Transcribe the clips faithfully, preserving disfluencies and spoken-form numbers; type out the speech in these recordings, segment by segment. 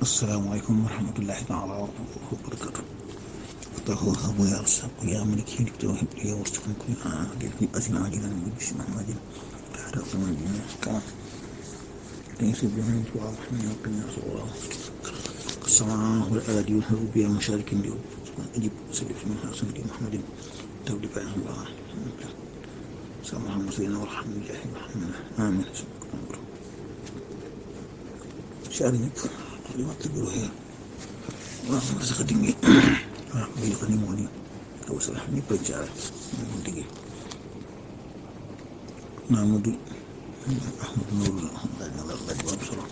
asalaamaaleykum wa rahmatullahi taala wa barakatu fatahu habu ya rasaku ya maliki dikta wa hibli ya wastakum kun adil fi asina ajilan wa bisi mahmadin tahda kuma bina kama تنسب من دعاء محمد وقنا صلى الله السماء والآدي والهروب يا مشارك اليوم أجيب وسلف من حسن محمد تولي بأن الله سلام محمد سيدنا والحمد لله محمد آمين شعر يكفر لما تقولوا هي اللهم رزق ديني بيلقني موني أو سلحني برجال من دقي نعمدي أحمد نور الله الله الله بصره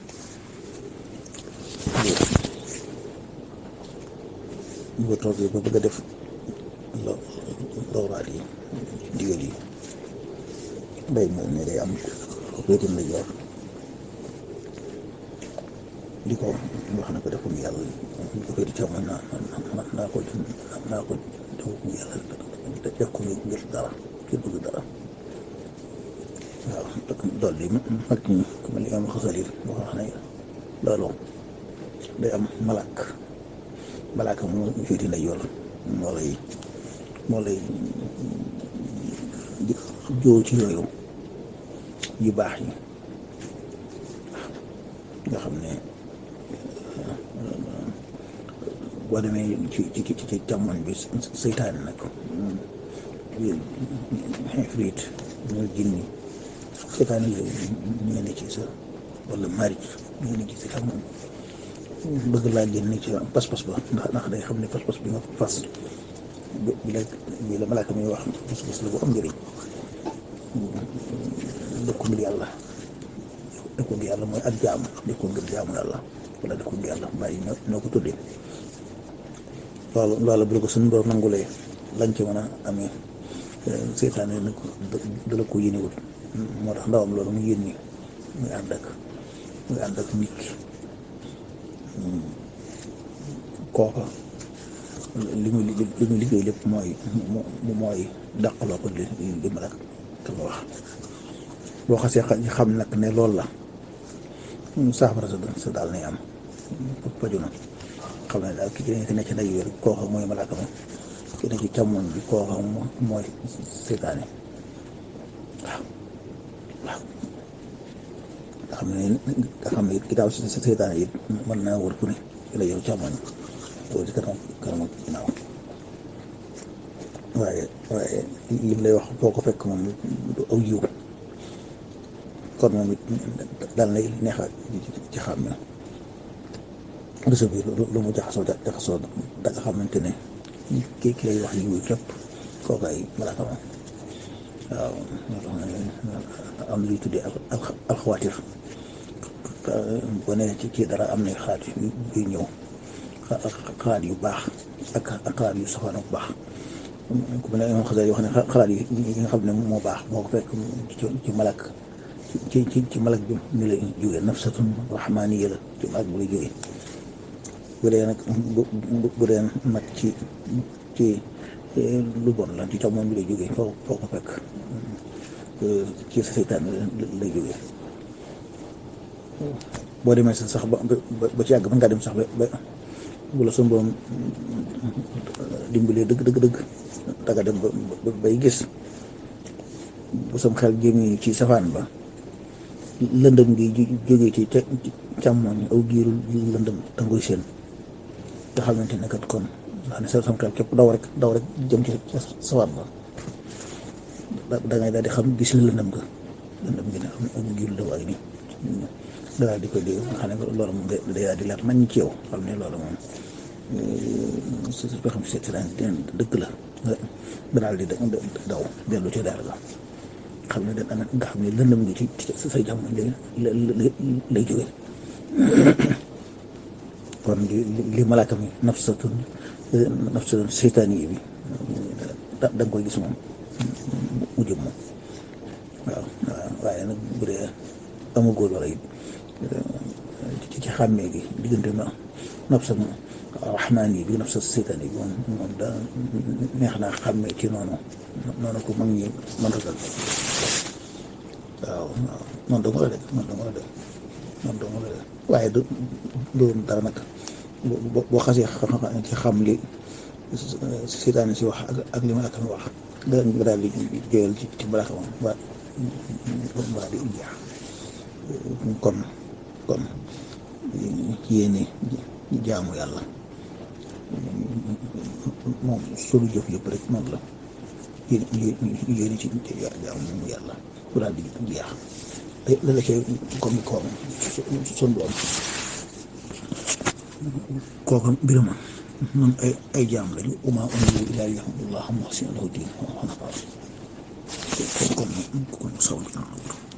بطرد ببقى دف الله الله عليه ديالي باي مؤمن لي أم بيت النجار di ko wax na ko def ko yàlla di ko di coow naa naa ko naa ko def ko yàlla def ko ngir dara ngir bëgg dara waaw loolu di mag ñi comme li am xasalir boo xam ne loolu day am malak malaka moo féeti nday yor moo lay moo lay joo ci yooyu yu baax yi nga xam ne boo demee ci ci ci ci càmmoñ bi seytaane nag xifrit mooy jinni seytaane yooyu ñu ne ci sa wala marit ñu ne ci sa càmmoñ bëgg laa génne ci pas-pas ba ndax ndax day xam ne pas-pas bi nga fas bi la bi la malaaka mi wax pas-pas la bu am njëriñ dëkku ngir yàlla dëkku ngir yàlla mooy ak jaamu dëkku ngir jaamu yàlla wala dëkku ngir yàlla mbaa yi noo ko tuddee loolu loolu bu la ko suñu borom nangulee lañ ci mën a amee seytaane nag da la ko yéenewul moo tax ndawam loolu mu yéen muy ànd ak muy ànd ak nit ki kooka li muy li muy liggéey lépp mooy mu mooy dàqaloo ko li li ma la ka wax boo xasee xam nag ne loolu la saafara sa sa daal nay am faju na xam ne daal ki ci ne ci nday wér kooka mooy malaaka ma ki ne ci càmmoñ bi kooka mooy seytaane waaw waaw nga xam ne nga xam ne kitaaw si seytaane yi mën naa wër ku ne ci la yow càmmoñ loolu ci kanam kanam ginnaaw waaye waaye lim lay wax boo ko fekk moom du aw yiw kon moom it daal nay neexa ci xam ne réseau bi lu mu jaxasoo jaxasoo da nga xamante ne kii ki lay wax yiw képp kooku ay malaaka moom waaw am luy tuddee alxawaatir boo nee ci kii dara am na xalaat yu ñëw xalaat yu baax ak ak xalaat yu safaan bu baax ku mel ne moom xasee yoo xam ne xalaat yi nga xam ne moo baax boo ko fekk ci malak ci ci ci malak bi mi lay jógee nafsatun rahmaaniya la ci malak bi lay jógee bu dee nag bu bu dee nag ci ci lu bon la ci càmmoñ bi lay jógee foo foo ko fekk ci sa seytaan lay jógee boo demee sax ba ba ci yàgg mën ngaa dem sax ba ba bu la suñu borom dimbalee dëgg dëgg dëgg danga dem ba bay gis bu sam xel jëmee ci safaan ba lëndëm gi jógee ci càmmoñ aw giiru lëndëm tangoy seen nga xamante ne kat kon nga xam ne sa sam xel képp daw rek daw rek jëm ci safaan ba da ngay daal di xam gis la lëndëm ga lëndëm gi ne am aw giiru la waay nii daal di ko dégg nga xam ne loolu moom day daal di leer nañ ci yow xam ne loolu moom su su xam seet si dëgg la nga daal di daw dellu ci daal la xam ne da nga xam ne lëndëm gi ci ci say jàmm lay lay jógee kon li li malaaka mi nafsatun nafsatun seytaani yi bi da nga koy gis moom mu jëm moom waaw waaw waaye nag bu dee amagoo loola it ci ci xàmmee gi diggante na nafsa rahmaan yi bi nafsa seytaan yi moom moom da neex naa xàmmee ci noonu noonu ko mag ñi mën ragal waaw waaw noonu dong la de noonu dong la de noonu dong la de waaye du du dara nag boo boo xasee ci xam li seytaane si wax ak ak li ma ak wax nga daal di jël ci ci balaa xamam waa waa di jeex kon kon yéene jaamu yàlla moom solu jëf yëpp rek noonu la yéen yéen ci jaamu yàlla bu daal di jeex la la cay comme koom sun doom kooku mbir ma noonu ay ay jaam lañu uma umiru illaa liya'budullaha muxlisina lahu diin kon kon kon saw